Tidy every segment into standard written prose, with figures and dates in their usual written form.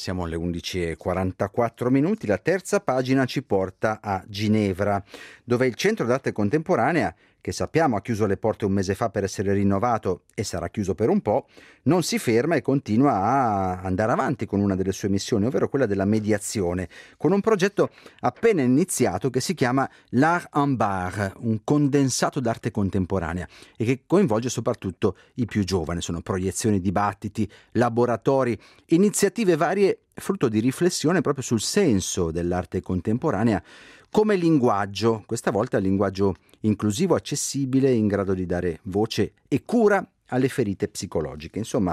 siamo alle 11:44 minuti. La terza pagina ci porta a Ginevra, dove il Centro d'Arte Contemporanea, che sappiamo ha chiuso le porte un mese fa per essere rinnovato e sarà chiuso per un po', non si ferma e continua a andare avanti con una delle sue missioni, ovvero quella della mediazione, con un progetto appena iniziato che si chiama L'Art en Bar, un condensato d'arte contemporanea e che coinvolge soprattutto i più giovani. Sono proiezioni, dibattiti, laboratori, iniziative varie frutto di riflessione proprio sul senso dell'arte contemporanea come linguaggio, questa volta linguaggio inclusivo, accessibile, in grado di dare voce e cura alle ferite psicologiche. Insomma,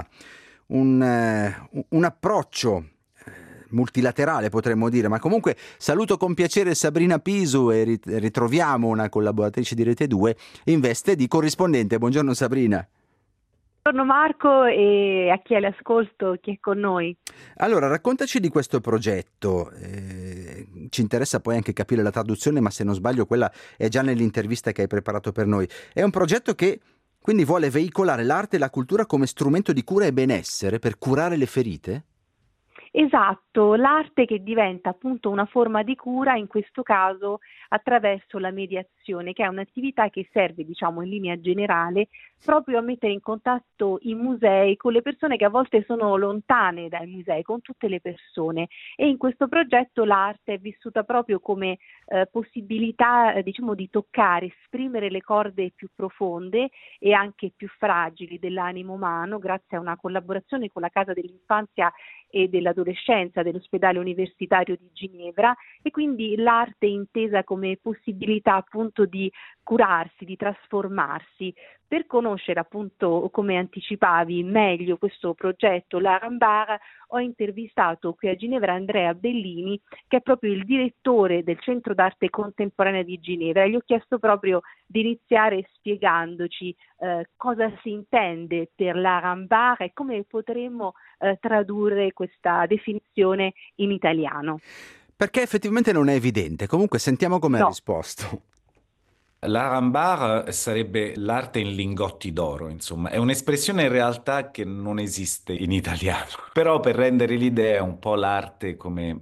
un approccio multilaterale potremmo dire, ma comunque saluto con piacere Sabrina Pisu e ritroviamo una collaboratrice di Rete 2 in veste di corrispondente. Buongiorno Sabrina. Buongiorno Marco e a chi è all'ascolto, chi è con noi. Allora, raccontaci di questo progetto. Ci interessa poi anche capire la traduzione, ma se non sbaglio quella è già nell'intervista che hai preparato per noi. È un progetto che quindi vuole veicolare l'arte e la cultura come strumento di cura e benessere per curare le ferite? Esatto, l'arte che diventa appunto una forma di cura, in questo caso attraverso la mediazione, che è un'attività che serve, diciamo, in linea generale proprio a mettere in contatto i musei con le persone che a volte sono lontane dai musei, con tutte le persone. E in questo progetto l'arte è vissuta proprio come possibilità, diciamo, di toccare, esprimere le corde più profonde e anche più fragili dell'animo umano, grazie a una collaborazione con la Casa dell'Infanzia e dell'Adolescenza dell'Ospedale Universitario di Ginevra, e quindi l'arte intesa come possibilità appunto di curarsi, di trasformarsi. Per conoscere appunto, come anticipavi, meglio questo progetto L'Art en Bar, ho intervistato qui a Ginevra Andrea Bellini, che è proprio il direttore del Centro d'Arte Contemporanea di Ginevra, e gli ho chiesto proprio di iniziare spiegandoci cosa si intende per l'Art en Bar e come potremmo tradurre questa definizione in italiano. Perché effettivamente non è evidente. Comunque sentiamo come ha No. risposto. L'Arambar sarebbe l'arte in lingotti d'oro, insomma, è un'espressione in realtà che non esiste in italiano, però per rendere l'idea è un po' l'arte come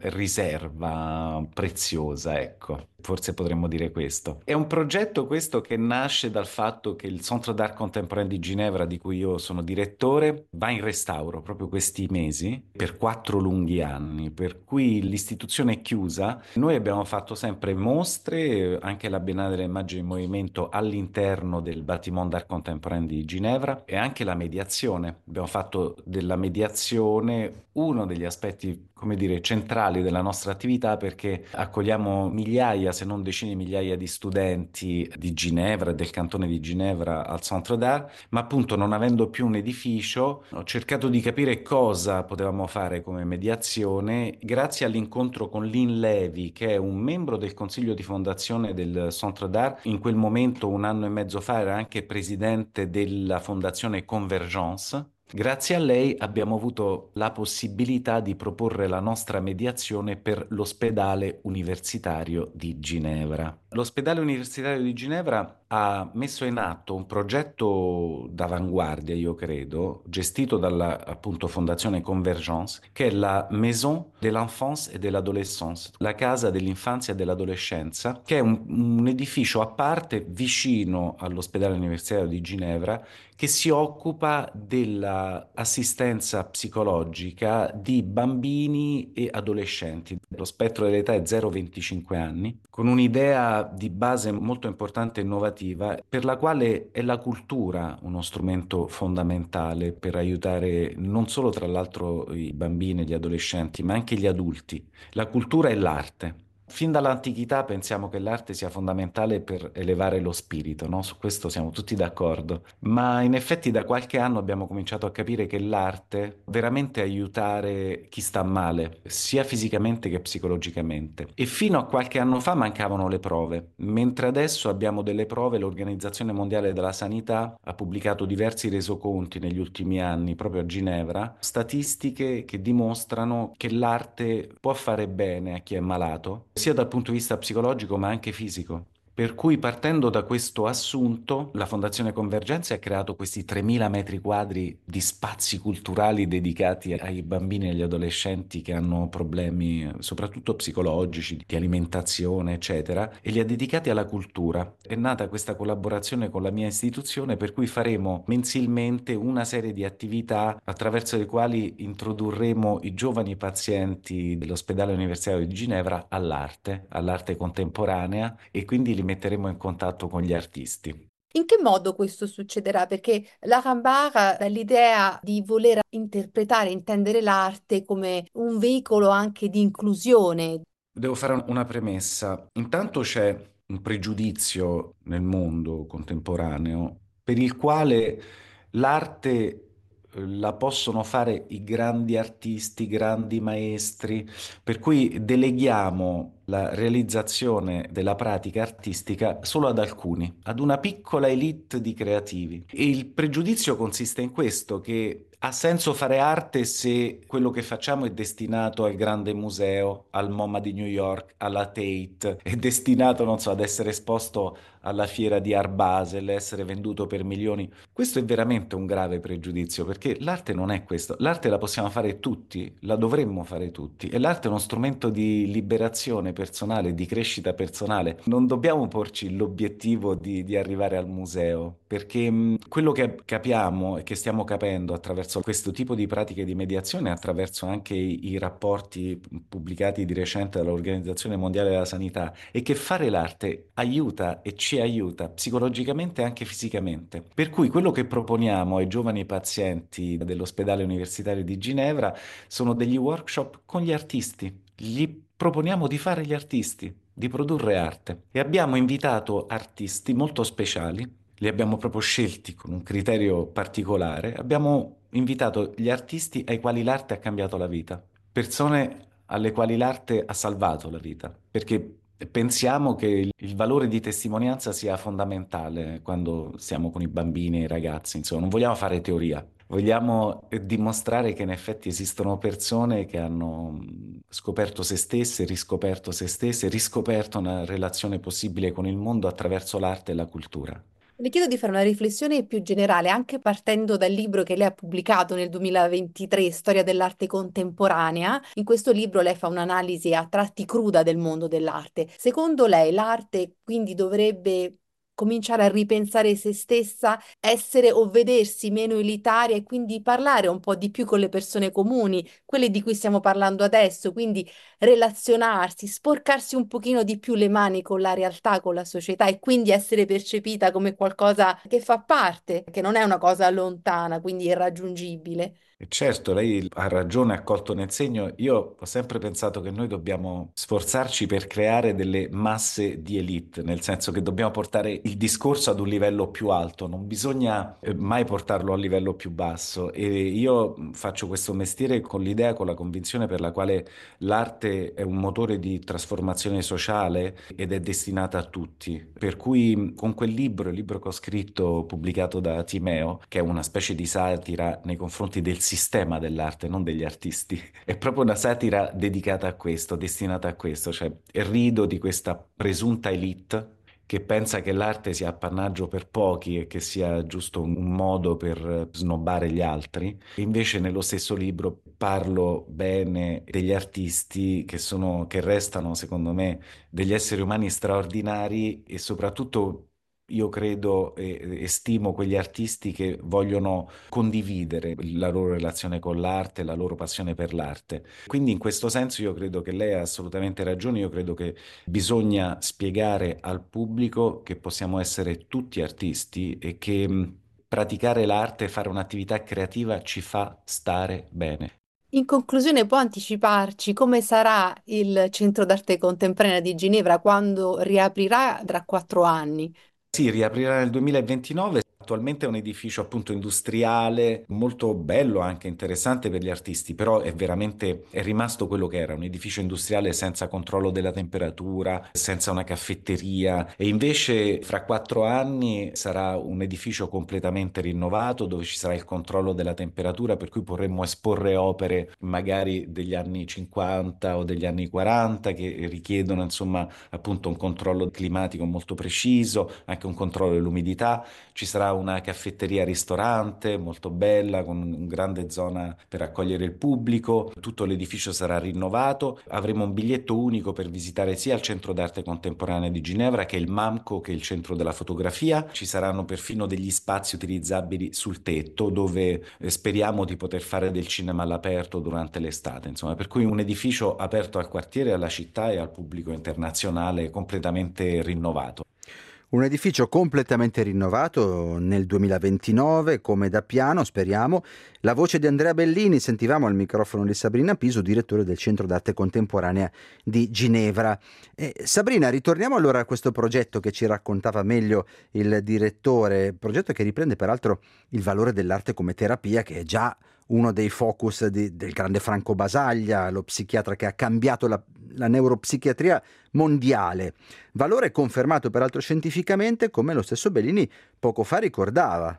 riserva preziosa, ecco. Forse potremmo dire questo. È un progetto questo che nasce dal fatto che il Centre d'Art Contemporain di Ginevra, di cui io sono direttore, va in restauro proprio questi mesi per 4 lunghi anni, per cui l'istituzione è chiusa. Noi abbiamo fatto sempre mostre, anche la Biennale delle Immagini in Movimento all'interno del Bâtiment d'Art Contemporain di Ginevra, e anche la mediazione. Abbiamo fatto della mediazione uno degli aspetti, come dire, centrali della nostra attività, perché accogliamo migliaia, se non decine di migliaia di studenti di Ginevra e del cantone di Ginevra al Centre d'Art, ma appunto non avendo più un edificio ho cercato di capire cosa potevamo fare come mediazione grazie all'incontro con Lynn Levy, che è un membro del consiglio di fondazione del Centre d'Art. In quel momento, 1 anno e mezzo fa, era anche presidente della fondazione Convergence. Grazie a lei abbiamo avuto la possibilità di proporre la nostra mediazione per l'ospedale universitario di Ginevra. L'ospedale universitario di Ginevra ha messo in atto un progetto d'avanguardia, io credo, gestito dalla appunto Fondazione Convergence, che è la Maison de l'Enfance et de l'Adolescence, la casa dell'infanzia e dell'adolescenza, che è un edificio a parte vicino all'ospedale universitario di Ginevra, che si occupa dell'assistenza psicologica di bambini e adolescenti. Lo spettro dell'età è 0-25 anni, con un'idea di base molto importante e innovativa, per la quale è la cultura uno strumento fondamentale per aiutare non solo, tra l'altro, i bambini e gli adolescenti, ma anche gli adulti. La cultura e l'arte. Fin dall'antichità pensiamo che l'arte sia fondamentale per elevare lo spirito, no? Su questo siamo tutti d'accordo, ma in effetti da qualche anno abbiamo cominciato a capire che l'arte veramente aiutare chi sta male, sia fisicamente che psicologicamente. E fino a qualche anno fa mancavano le prove, mentre adesso abbiamo delle prove. L'Organizzazione Mondiale della Sanità ha pubblicato diversi resoconti negli ultimi anni, proprio a Ginevra, statistiche che dimostrano che l'arte può fare bene a chi è malato, sia dal punto di vista psicologico ma anche fisico. Per cui partendo da questo assunto, la Fondazione Convergenza ha creato questi 3.000 metri quadri di spazi culturali dedicati ai bambini e agli adolescenti che hanno problemi soprattutto psicologici, di alimentazione, eccetera, e li ha dedicati alla cultura. È nata questa collaborazione con la mia istituzione per cui faremo mensilmente una serie di attività attraverso le quali introdurremo i giovani pazienti dell'ospedale universitario di Ginevra all'arte contemporanea e quindi li metteremo in contatto con gli artisti. In che modo questo succederà? Perché la Rambara dà l'idea di voler interpretare, intendere l'arte come un veicolo anche di inclusione. Devo fare una premessa. Intanto c'è un pregiudizio nel mondo contemporaneo per il quale l'arte la possono fare i grandi artisti, i grandi maestri, per cui deleghiamo la realizzazione della pratica artistica solo ad alcuni, ad una piccola elite di creativi. E il pregiudizio consiste in questo, che ha senso fare arte se quello che facciamo è destinato al grande museo, al MoMA di New York, alla Tate, è destinato, non so, ad essere esposto alla fiera di Art Basel, essere venduto per milioni. Questo è veramente un grave pregiudizio, perché l'arte non è questo. L'arte la possiamo fare tutti, la dovremmo fare tutti, e l'arte è uno strumento di liberazione personale, di crescita personale. Non dobbiamo porci l'obiettivo di arrivare al museo, perché quello che capiamo e che stiamo capendo attraverso questo tipo di pratiche di mediazione, attraverso anche i rapporti pubblicati di recente dall'Organizzazione Mondiale della Sanità, è che fare l'arte aiuta e ci aiuta psicologicamente e anche fisicamente. Per cui quello che proponiamo ai giovani pazienti dell'ospedale universitario di Ginevra sono degli workshop con gli artisti. Gli proponiamo di fare gli artisti, di produrre arte. E abbiamo invitato artisti molto speciali, li abbiamo proprio scelti con un criterio particolare. Abbiamo invitato gli artisti ai quali l'arte ha cambiato la vita, persone alle quali l'arte ha salvato la vita, perché pensiamo che il valore di testimonianza sia fondamentale quando siamo con i bambini e i ragazzi, insomma, non vogliamo fare teoria. Vogliamo dimostrare che in effetti esistono persone che hanno scoperto se stesse, riscoperto una relazione possibile con il mondo attraverso l'arte e la cultura. Le chiedo di fare una riflessione più generale, anche partendo dal libro che lei ha pubblicato nel 2023, Storia dell'arte contemporanea. In questo libro lei fa un'analisi a tratti cruda del mondo dell'arte. Secondo lei l'arte quindi dovrebbe cominciare a ripensare se stessa, essere o vedersi meno elitaria e quindi parlare un po' di più con le persone comuni, quelle di cui stiamo parlando adesso, quindi relazionarsi, sporcarsi un pochino di più le mani con la realtà, con la società e quindi essere percepita come qualcosa che fa parte, che non è una cosa lontana, quindi irraggiungibile. E certo, lei ha ragione, ha colto nel segno. Io ho sempre pensato che noi dobbiamo sforzarci per creare delle masse di elite, nel senso che dobbiamo portare il discorso ad un livello più alto, non bisogna mai portarlo a un livello più basso. E io faccio questo mestiere con l'idea, con la convinzione per la quale l'arte è un motore di trasformazione sociale ed è destinata a tutti. Per cui con quel libro, il libro che ho scritto, pubblicato da Timeo, che è una specie di satira nei confronti del sistema dell'arte, non degli artisti, è proprio una satira dedicata a questo, destinata a questo, cioè rido di questa presunta elite che pensa che l'arte sia appannaggio per pochi e che sia giusto un modo per snobbare gli altri. E invece nello stesso libro parlo bene degli artisti che restano, secondo me, degli esseri umani straordinari e soprattutto io credo e stimo quegli artisti che vogliono condividere la loro relazione con l'arte, la loro passione per l'arte. Quindi in questo senso io credo che lei ha assolutamente ragione, io credo che bisogna spiegare al pubblico che possiamo essere tutti artisti e che praticare l'arte, fare un'attività creativa ci fa stare bene. In conclusione, può anticiparci come sarà il Centro d'Arte Contemporanea di Ginevra quando riaprirà tra 4 anni? Sì, riaprirà nel 2029. Attualmente è un edificio appunto industriale, molto bello, anche interessante per gli artisti, però è rimasto quello che era, un edificio industriale senza controllo della temperatura, senza una caffetteria, e invece fra 4 anni sarà un edificio completamente rinnovato dove ci sarà il controllo della temperatura, per cui potremmo esporre opere magari degli anni 50 o degli anni 40 che richiedono insomma appunto un controllo climatico molto preciso, anche un controllo dell'umidità. Ci sarà una caffetteria-ristorante molto bella con una grande zona per accogliere il pubblico. Tutto l'edificio sarà rinnovato. Avremo un biglietto unico per visitare sia il Centro d'Arte Contemporanea di Ginevra che il MAMCO, che è il centro della fotografia. Ci saranno perfino degli spazi utilizzabili sul tetto dove speriamo di poter fare del cinema all'aperto durante l'estate. Insomma, per cui un edificio aperto al quartiere, alla città e al pubblico internazionale completamente rinnovato. Un edificio completamente rinnovato nel 2029, come da piano, speriamo. La voce di Andrea Bellini, sentivamo al microfono di Sabrina Piso, direttore del Centro d'Arte Contemporanea di Ginevra. Sabrina, ritorniamo allora a questo progetto che ci raccontava meglio il direttore, progetto che riprende peraltro il valore dell'arte come terapia, che è già uno dei focus del grande Franco Basaglia, lo psichiatra che ha cambiato la neuropsichiatria mondiale. Valore confermato peraltro scientificamente, come lo stesso Bellini poco fa ricordava.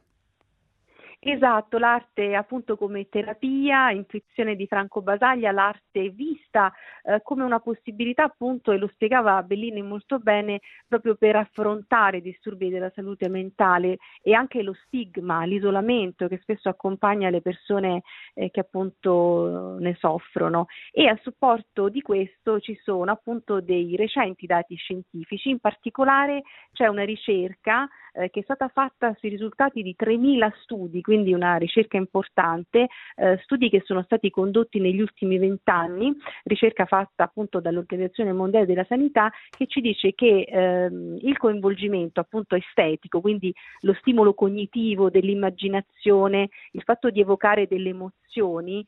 Esatto, l'arte appunto come terapia, intuizione di Franco Basaglia, l'arte vista come una possibilità appunto, e lo spiegava Bellini molto bene, proprio per affrontare i disturbi della salute mentale e anche lo stigma, l'isolamento che spesso accompagna le persone che appunto ne soffrono. E a supporto di questo ci sono appunto dei recenti dati scientifici, in particolare c'è una ricerca che è stata fatta sui risultati di 3.000 studi, quindi una ricerca importante, studi che sono stati condotti negli ultimi 20 anni, ricerca fatta appunto dall'Organizzazione Mondiale della Sanità, che ci dice che il coinvolgimento appunto estetico, quindi lo stimolo cognitivo dell'immaginazione, il fatto di evocare delle emozioni,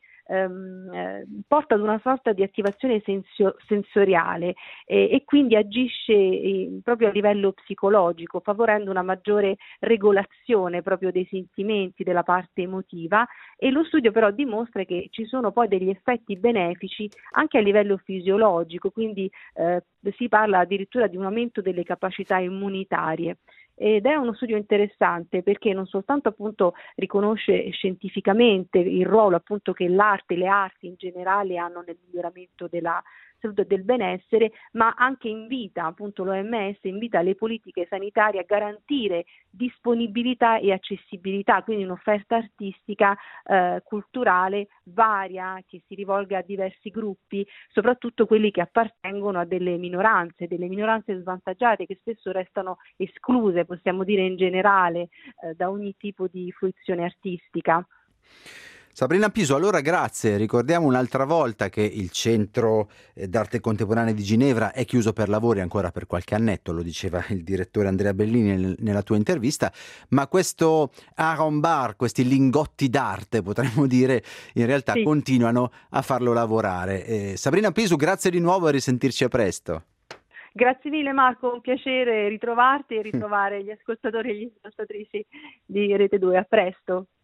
porta ad una sorta di attivazione sensoriale e quindi agisce proprio a livello psicologico, favorendo una maggiore regolazione proprio dei sentimenti, della parte emotiva, e lo studio però dimostra che ci sono poi degli effetti benefici anche a livello fisiologico, quindi si parla addirittura di un aumento delle capacità immunitarie. Ed è uno studio interessante perché non soltanto appunto riconosce scientificamente il ruolo appunto che l'arte, le arti in generale hanno nel miglioramento della salute e del benessere, ma anche invita, appunto l'OMS invita le politiche sanitarie a garantire disponibilità e accessibilità, quindi un'offerta artistica, culturale varia, che si rivolga a diversi gruppi, soprattutto quelli che appartengono a delle minoranze svantaggiate che spesso restano escluse, possiamo dire in generale, da ogni tipo di fruizione artistica. Sabrina Piso, allora grazie. Ricordiamo un'altra volta che il Centro d'Arte Contemporanea di Ginevra è chiuso per lavori ancora per qualche annetto, lo diceva il direttore Andrea Bellini nella tua intervista, ma questo Aaron Bar, questi lingotti d'arte, potremmo dire, in realtà Sì. continuano a farlo lavorare. Sabrina Piso, grazie di nuovo e risentirci a presto. Grazie mille Marco, un piacere ritrovarti e ritrovare gli ascoltatori e gli ascoltatrici di Rete 2. A presto.